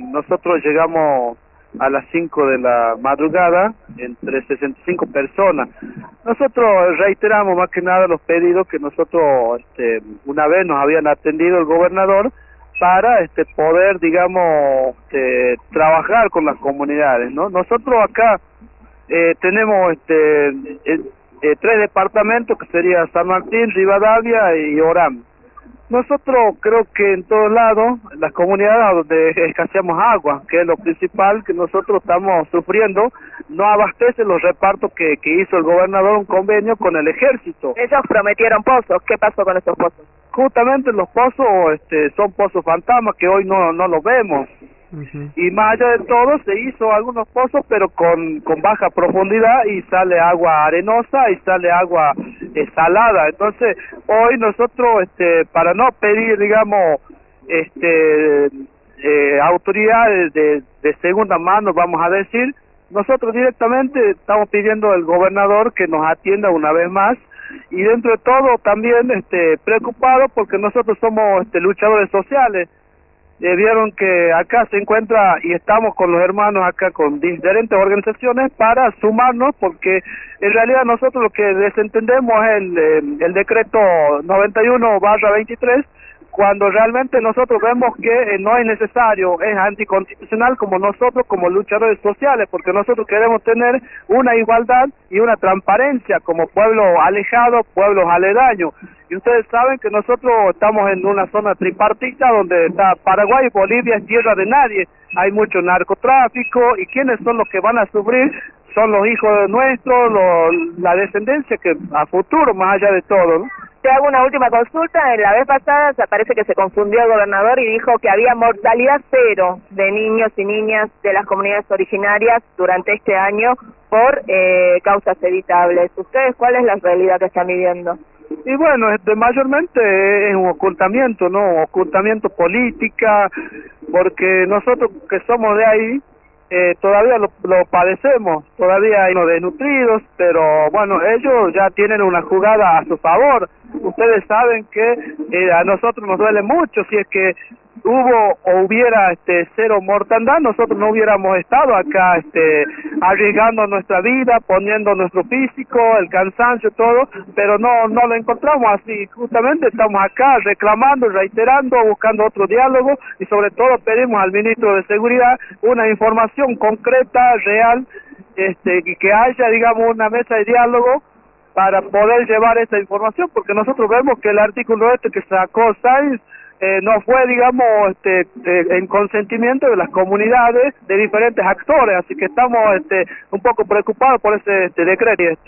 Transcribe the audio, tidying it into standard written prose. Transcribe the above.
nosotros llegamos a las 5 de la madrugada, entre 65 personas. Nosotros reiteramos más que nada los pedidos que nosotros, una vez nos habían atendido el gobernador para poder, digamos, trabajar con las comunidades, ¿no? Nosotros acá tenemos 3 departamentos, que sería San Martín, Rivadavia y Orán. Nosotros creo que en todos lados, las comunidades donde escaseamos agua, que es lo principal que nosotros estamos sufriendo, no abastecen los repartos que hizo el gobernador, un convenio con el ejército. Ellos prometieron pozos, ¿qué pasó con esos pozos? Justamente los pozos son pozos fantasmas que hoy no los vemos. Y más allá de todo se hizo algunos pozos pero con baja profundidad y sale agua arenosa y sale agua salada. Entonces hoy nosotros para no pedir, digamos, autoridades de segunda mano, vamos a decir, nosotros directamente estamos pidiendo al gobernador que nos atienda una vez más, y dentro de todo también preocupados porque nosotros somos luchadores sociales. Vieron que acá se encuentra y estamos con los hermanos acá con diferentes organizaciones para sumarnos, porque en realidad nosotros lo que desentendemos es el decreto 91/23, cuando realmente nosotros vemos que no es necesario, es anticonstitucional como nosotros como luchadores sociales, porque nosotros queremos tener una igualdad y una transparencia como pueblo alejado, pueblos aledaños. Y ustedes saben que nosotros estamos en una zona tripartita donde está Paraguay y Bolivia, es tierra de nadie. Hay mucho narcotráfico, y ¿quiénes son los que van a sufrir? Son los hijos nuestros, la descendencia que a futuro, más allá de todo, ¿no? Te hago una última consulta. La vez pasada parece que se confundió el gobernador y dijo que había mortalidad cero de niños y niñas de las comunidades originarias durante este año por causas evitables. ¿Ustedes cuál es la realidad que están viviendo? Y bueno, mayormente es un ocultamiento, ¿no? Ocultamiento política, porque nosotros que somos de ahí, todavía lo padecemos, todavía hay unos desnutridos, pero bueno, ellos ya tienen una jugada a su favor. Ustedes saben que a nosotros nos duele mucho, si es que hubo o hubiera cero mortandad, nosotros no hubiéramos estado acá arriesgando nuestra vida, poniendo nuestro físico, el cansancio, todo, pero no lo encontramos así. Justamente estamos acá reclamando, reiterando, buscando otro diálogo, y sobre todo pedimos al ministro de Seguridad una información concreta, real, y que haya, digamos, una mesa de diálogo para poder llevar esa información, porque nosotros vemos que el artículo que sacó Sáenz no fue, digamos, en consentimiento de las comunidades, de diferentes actores, así que estamos un poco preocupados por ese decreto.